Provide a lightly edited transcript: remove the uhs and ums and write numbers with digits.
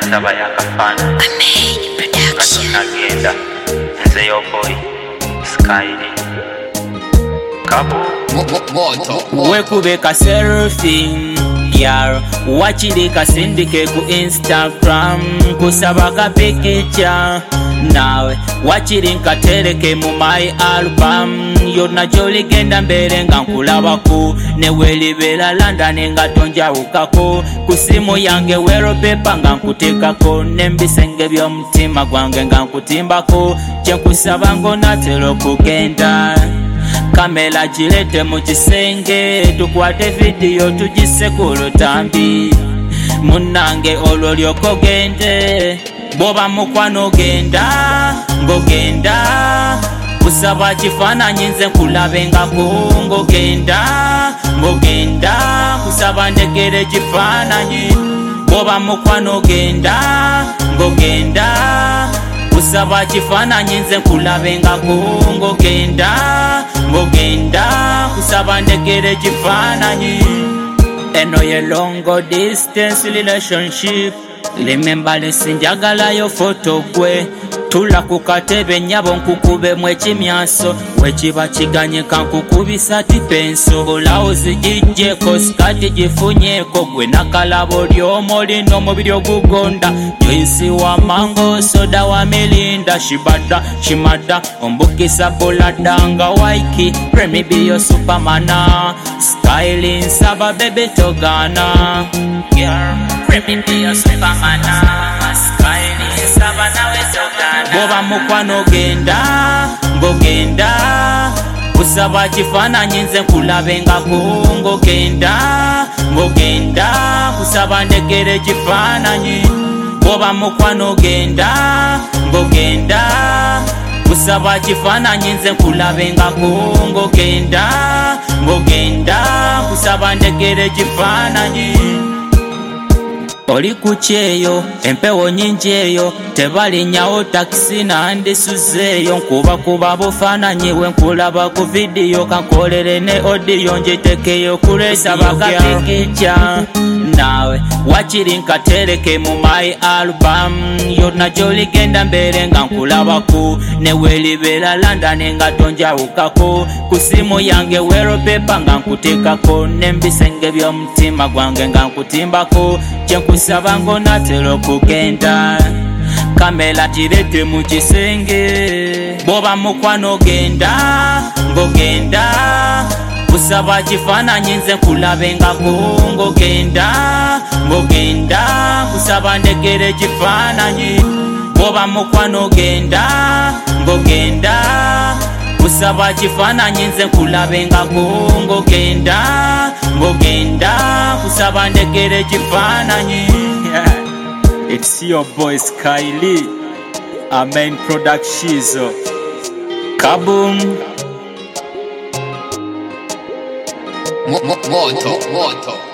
saba yakafana nagenda nze yoboy Skyly Kabo wekubeka selfie yar wachilika sindike ku Instagram kusaba ka picture nawe wachilinka tereke mu my album yona joligenda mbere nga nkulabako newelibera London nga tonjawukako kusimu yange wallpaper nga nkutekako nembisenge by'omutima gwange nga nkutimbako kyenkusaba ngo natero kugenda kamera girete mu kisenge tukwate video tugise ku lutambi munange olwo lyoko gende boba mukwano genda ngogenda kusaba kifaananyi nze nkulabengako ngogenda kusaba ndekere kifaananyi boba mukwano genda ngogenda kusaba kifaananyi nze nkulabengako ngogenda kusaba ndekere kifaananyi eno ye long distance relationship remember lesinjagala yo photo gwe tula ku katebe nyabo nkukube mwekimyaso wekiba kiganye kankukubisa tipenso olawuzi gijjeko skati gifunyeko gwe nakalabo lyomo lino omubiri ogugonda joyisi wa mango soda wa milinda shimada ombukisa buladanga waiki premi biyo supermana Skyly nsaba bebe togana premi biyo supermana Skyly nsaba nawe togana boba mukwano ngogenda kusaba kifaananyi nze nkulabengako ngogenda kusaba ndekere kifaananyi boba mukwano ngogenda kusaba kifaananyi nze nkulabengako ngogenda kusaba ndekere kifaananyi oli kukyeyo empewo nyingi eyo tebalinyawo takisi nandisuzeeyo nkubakuba bufaananyi we nkulaba ku vidiyo kankolere ne odiyo njitekeyo kulesabakapikica nawe wachilinka tereke mu my album yona joligenda mbere nga nkulabako newelibera London nga tonjawukako kusimu yange wallpaper nga nkutekako nembisenge by'omutima gwange nga nkutimbako kyenkusaba ngo natero kugenda kamera girete mu kisenge boba mukwano ngogenda kusaba kifaananyi nze nkulabengako ngogenda kusaba ndekere kifaananyi boba mukwano ngogenda kusaba kifaananyi nze nkulabengako ngogenda kusaba ndekere kifaananyi It's your boy Skyly Amen Productions Kaboom Moto